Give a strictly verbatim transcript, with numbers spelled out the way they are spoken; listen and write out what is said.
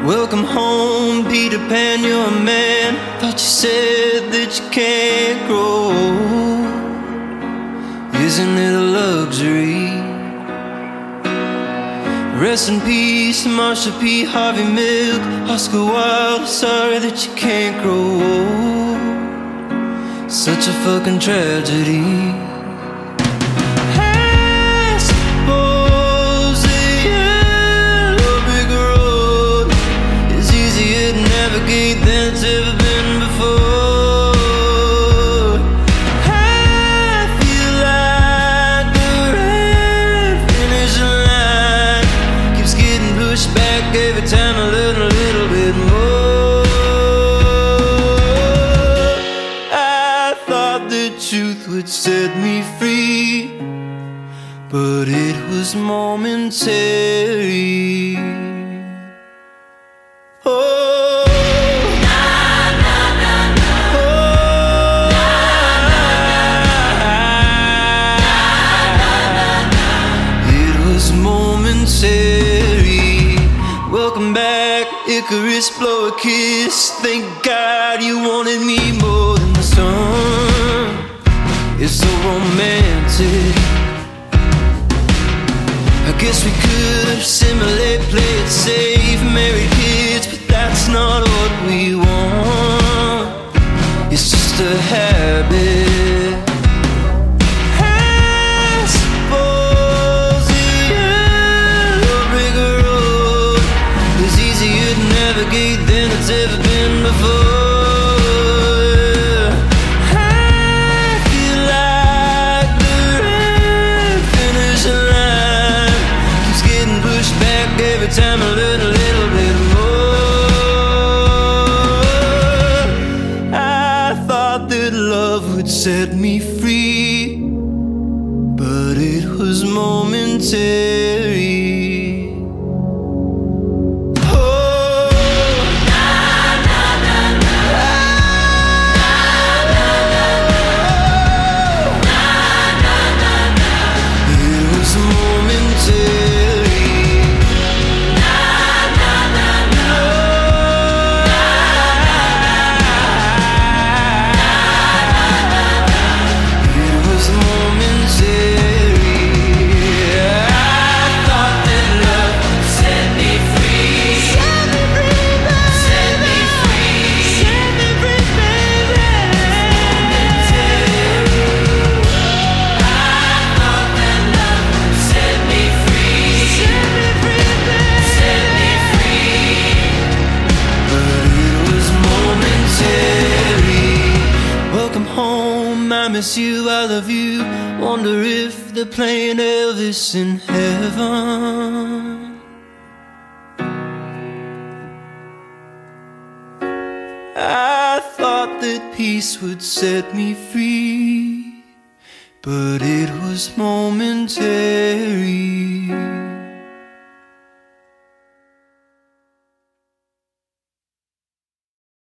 Welcome home, Peter Pan, you're a man. Thought you said that you can't grow. Isn't it a luxury? Rest in peace, Marsha P. Harvey Milk, Oscar Wilde, sorry that you can't grow. Such a fucking tragedy. Than it's ever been before. I feel like the red finish line keeps getting pushed back every time I learn a little bit more. I thought the truth would set me free, but it was momentary. Oh, welcome back, Icarus, blow a kiss. Thank God you wanted me more than the sun. It's so romantic. I guess we could assimilate, play it safe, marry kids, but that's not what we want. It's just a habit. Than it's ever been before. I feel like the red finish line keeps getting pushed back every time I learn a little bit more. I thought that love would set me free, but it was momentary. I miss you, I love you. Wonder if they're playing Elvis in heaven. I thought that peace would set me free, but it was momentary.